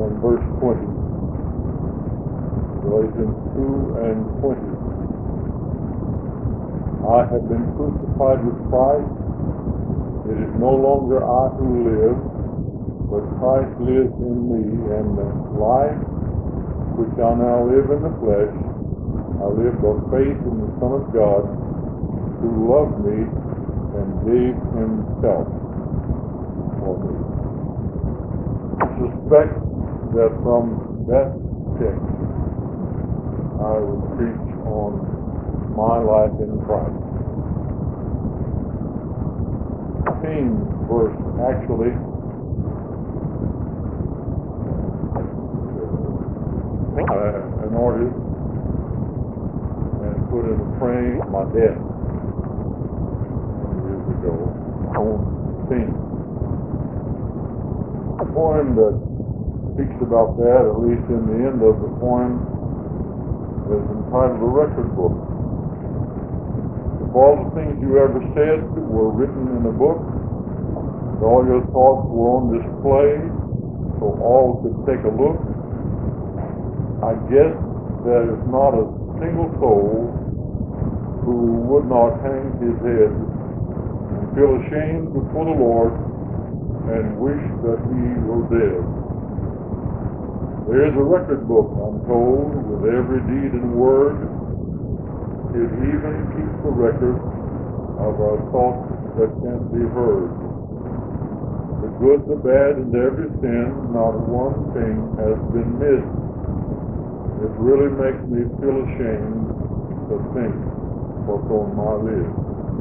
and verse 20. Galatians 2 and 20. I have been crucified with Christ. It is no longer I who live, but Christ lives in me, and the life which I now live in the flesh, I live by faith in the Son of God, who loved me and gave himself for me. I suspect that from that text I will preach on my life in Christ. 15 verse actually an artist and put in a frame my death years ago on theme. A poem that speaks about that, at least in the end of the poem, is entitled A Record Book. If all the things you ever said were written in a book, and all your thoughts were on display so all could take a look, I guess there is not a single soul who would not hang his head and feel ashamed before the Lord and wish that he were dead. There is a record book, I'm told, with every deed and word. It even keeps a record of our thoughts that can't be heard. The good, the bad, and every sin, not one thing has been missed. It really makes me feel ashamed to think what's on my list.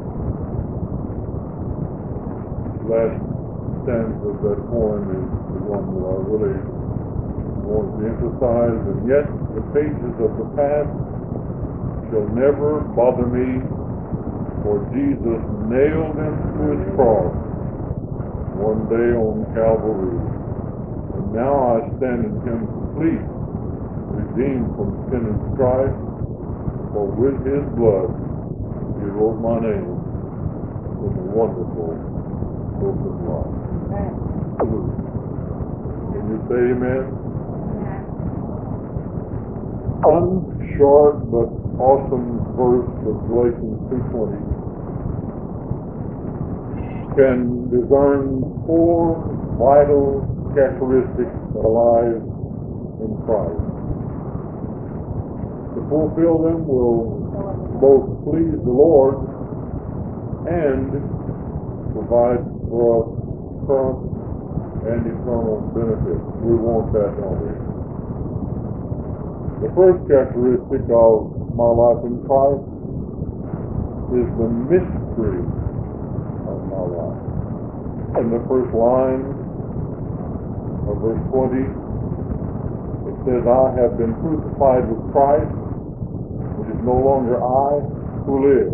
Last stanza of that poem is the one that I really want to emphasize, and yet the pages of the past shall never bother me, for Jesus nailed them to his cross one day on Calvary, and now I stand in him complete, redeemed from sin and strife, for with his blood he wrote my name in the wonderful book of life. Can you say amen? One short but awesome verse of Galatians 2:20 can discern 4 vital characteristics of life in Christ. To fulfill them will both please the Lord and provide for us current and eternal benefits. We want that, don't we? The first characteristic of my life in Christ is the mystery of my life. In the first line of verse 20, it says, I have been crucified with Christ. It is no longer I who live.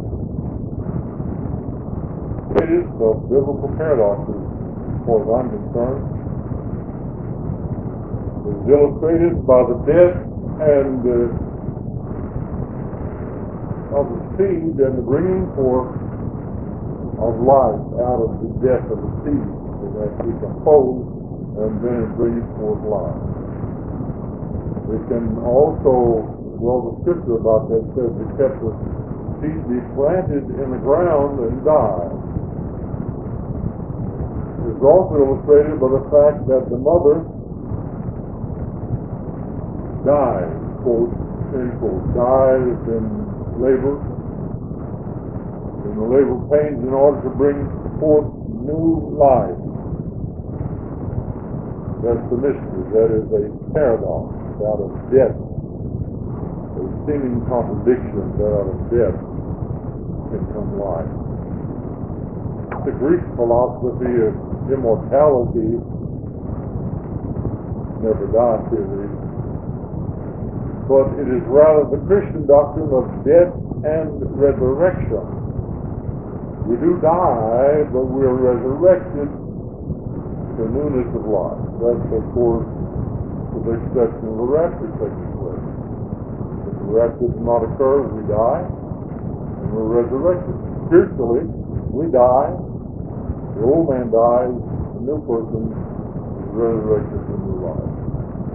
It is the biblical paradoxes, as far as I'm concerned. It is illustrated by the death and of the seed and the bringing forth of life out of the death of the seed, so that it decomposes and then it brings forth life. It can also, well, the scripture about that says, except the seed be planted in the ground and die. It's also illustrated by the fact that the mother dies, quote, end quote, dies in labor, in the labor pains in order to bring forth new life. That's the mystery. That is a paradox. Out of death, a seeming contradiction that out of death can come life. The Greek philosophy of immortality never dies, really, but it is rather the Christian doctrine of death and resurrection. We do die, but we are resurrected to newness of life. That's, of course, with the exception of the rapture taking place. If the rapture does not occur, we die, and we're resurrected. Spiritually, we die, the old man dies, the new person is resurrected to new life.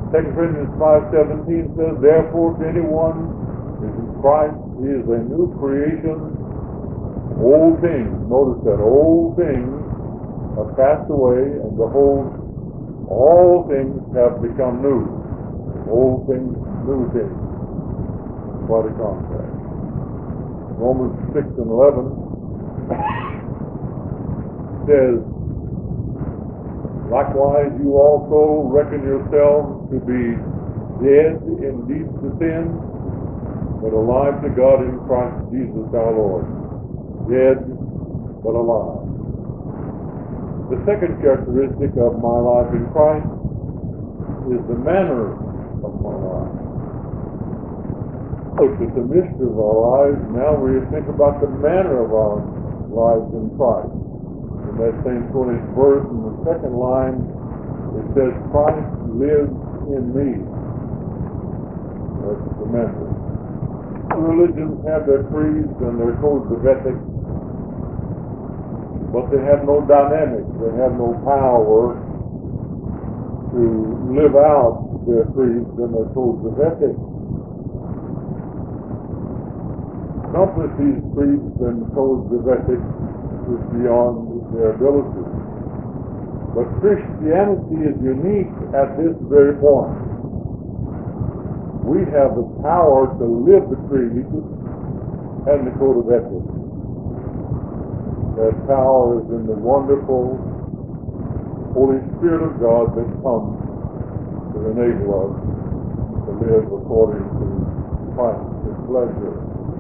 2 Corinthians 5:17 says, therefore, if anyone is in Christ, he is a new creation. Old things, notice that, old things have passed away, and behold, all things have become new. Old things, new things. What a contrast. Romans 6:11 says, likewise you also reckon yourselves to be dead indeed to sin, but alive to God in Christ Jesus our Lord. Dead, but alive. The second characteristic of my life in Christ is the manner of my life. Look at the mystery of our lives. Now we think about the manner of our lives in Christ. In that same 20th verse, in the second line, it says, Christ lives in me. That's the manner. Religions have their creeds and their codes of ethics, but they have no dynamic. They have no power to live out their creeds and their codes of ethics. Accomplish these creeds and codes of ethics is beyond their ability. But Christianity is unique at this very point. We have the power to live the creed and the code of ethics. That power is in the wonderful Holy Spirit of God that comes to enable us to live according to Christ's pleasure.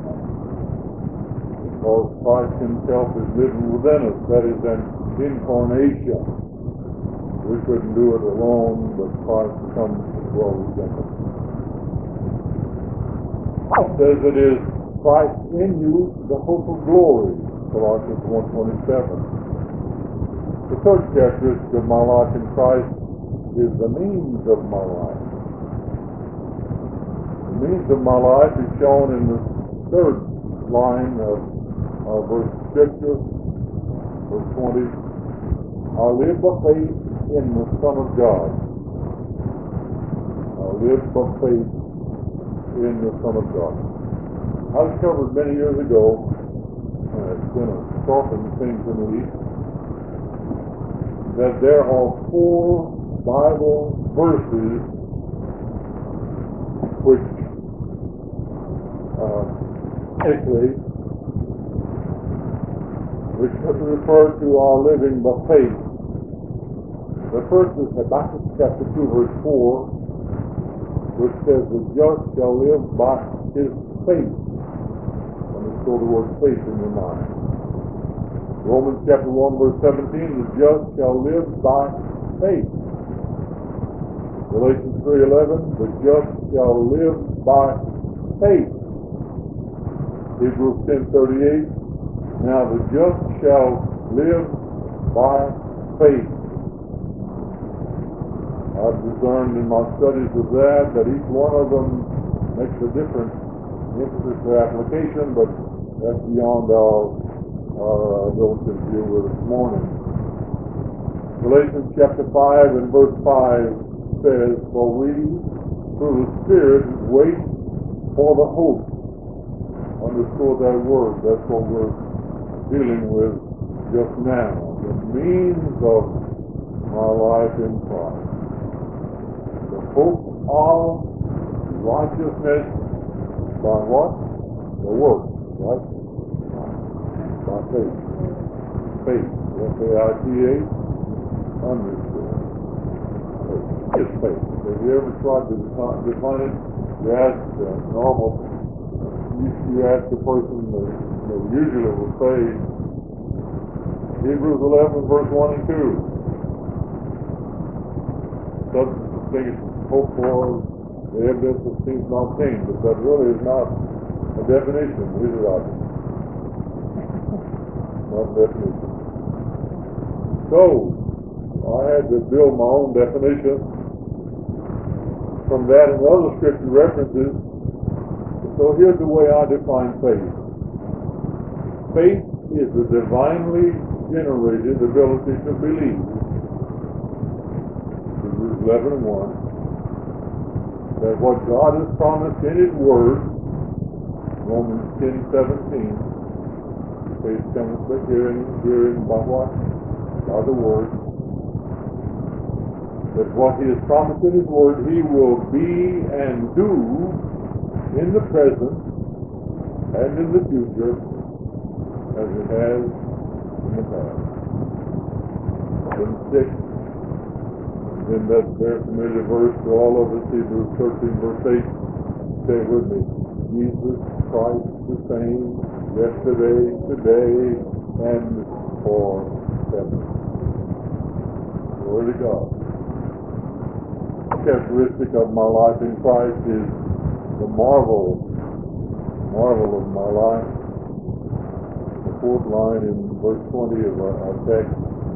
Because Christ himself is living within us. That is an incarnation. We couldn't do it alone, but Christ comes to dwell within us. It says it is Christ in you, the hope of glory. Colossians 1:27. The third characteristic of my life in Christ is the means of my life. The means of my life is shown in the third line of verse scripture, verse 20. I live by faith in the Son of God. I live by faith in the Son of God. I discovered many years ago, and it's been a shocking thing to me, that there are 4 Bible verses which refer to our living by faith. The first is Habakkuk chapter 2 verse 4, which says, the just shall live by his faith. And let's throw the word faith in your mind. Romans chapter 1 verse 17, the just shall live by faith. Galatians 3:11, the just shall live by faith. Hebrews 10:38, now the just shall live by faith. I've discerned in my studies of that each one of them makes a different emphasis or application, but that's beyond our ability to deal with this morning. Galatians chapter 5 and verse 5 says, for we, through the Spirit, wait for the hope. Underscore that word. That's what we're dealing with just now. The means of my life in Christ. The hope of righteousness by what? The work, right? By faith. Faith. F-A-I-T-H. Underscore. Faith. Just faith. Have you ever tried to define it? You ask normal. You ask the person that usually will say Hebrews 11 verse 1 and 2. Substance of things hoped for, the evidence of things not seen, but that really is not a definition, is it, Roger? Not a definition. So I had to build my own definition from that and other scripture references. So here's the way I define faith. Faith is the divinely generated ability to believe. Hebrews 11:1. that what God has promised in His Word, Romans 10:17, faith cometh by hearing by what? By the Word. That what He has promised in His Word, He will be and do in the present and in the future as it has in the past. In 6, then that very familiar verse to all of us, Hebrews 13, verse 8, say it with me, Jesus Christ the same, yesterday, today, and forever. Glory to God. The characteristic of my life in Christ is the marvel of my life. The fourth line in verse 20 of our text,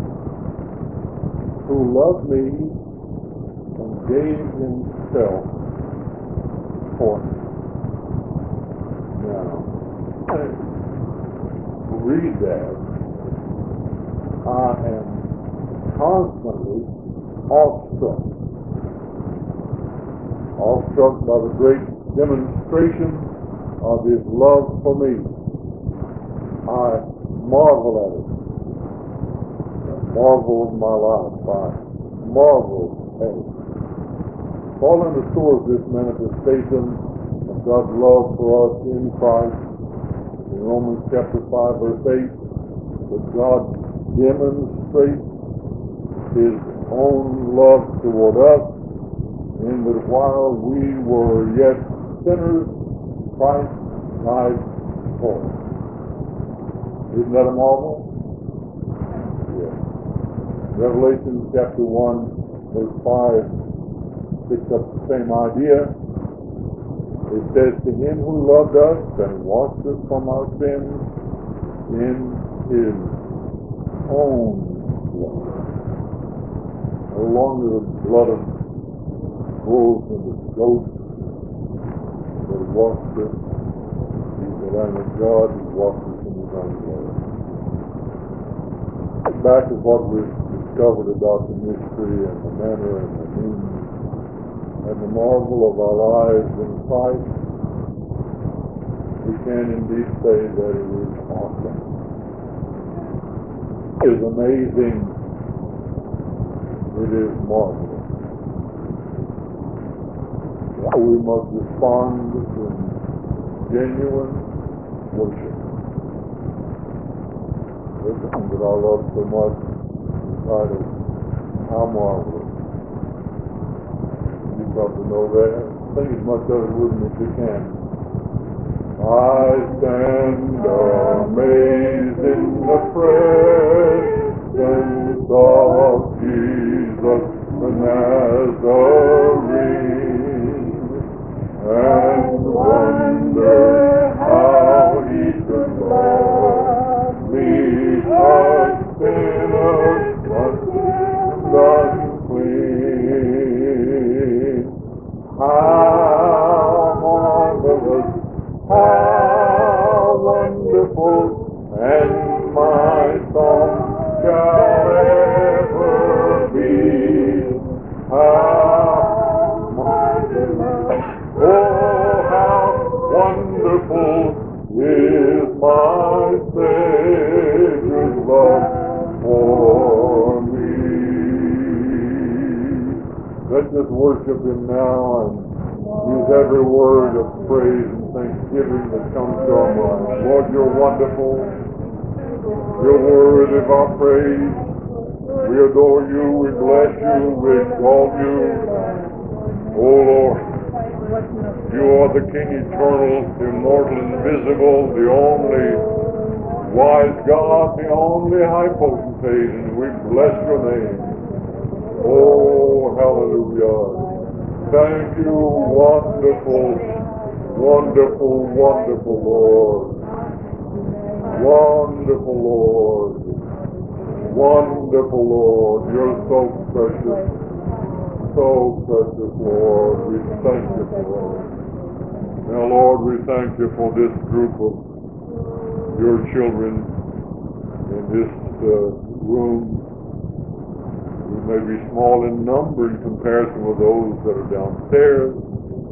who loved me and gave Himself for me. Now, read that. I am constantly awestruck by the great demonstration of His love for me. I marvel at it. I marvel of my life. I marvel at it. Fall in the store of this manifestation of God's love for us in Christ. In Romans chapter 5, verse 8, that God demonstrates His own love toward us, in that while we were yet sinners, Christ died for us. Isn't that a marvel? Yes. Revelation chapter 1, verse 5 picks up the same idea. It says, to Him who loved us and washed us from our sins in His own blood. No longer the blood of bulls and the goats that washed us. He's the Lamb of God who washed us in His own blood. Back to what we've discovered about the mystery and the manner and the meaning and the marvel of our lives in Christ, we can indeed say that it is awesome. It is amazing. It is marvelous. We must respond in genuine worship. This one that I love so much, entitled, How Marvelous. You probably know that. Sing as much of it with me as you can. I stand amazed in the presence of Jesus the Nazarene, and wonder how He could love me, a sinner, unclean. How marvelous, how wonderful, and my song shall ever be. How marvelous, oh, how wonderful is my Savior's love for me. Let's just worship Him now and use every word of praise and thanksgiving that comes to our minds. Lord, You're wonderful. You're worthy of our praise. We adore You. We bless You. We exalt You. Oh Lord, You are the King eternal, the immortal, invisible, the only wise God, the only high potentate, and we bless Your name. Oh, hallelujah. Thank You, wonderful, wonderful, wonderful Lord. Wonderful Lord. Wonderful Lord. You're so precious. So precious, Lord. We thank You for it. Now, Lord, we thank You for this group of Your children in this room. We may be small in number in comparison with those that are downstairs,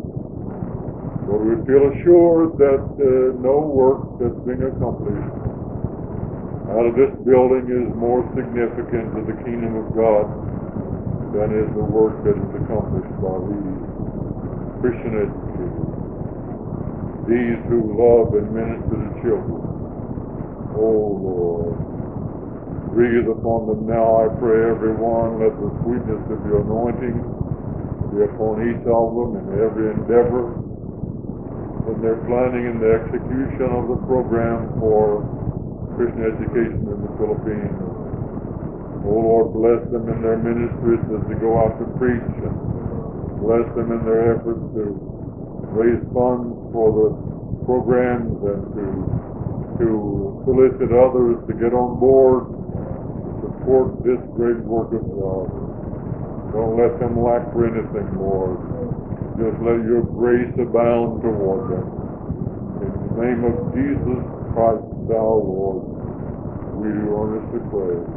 But we feel assured that no work that's being accomplished out of this building is more significant to the kingdom of God than is the work that is accomplished by these Christian educators, these who love and minister to children. Oh Lord, breathe upon them now, I pray, everyone. Let the sweetness of your anointing be upon each of them in every endeavor, in their planning and the execution of the program for Christian education in the Philippines. Oh Lord, bless them in their ministries as they go out to preach, and bless them in their efforts to raise funds for the programs and to solicit others to get on board, support this great work of God. Don't let them lack for anything, Lord. Just let your grace abound toward them. In the name of Jesus Christ, thou Lord, we do earnestly pray.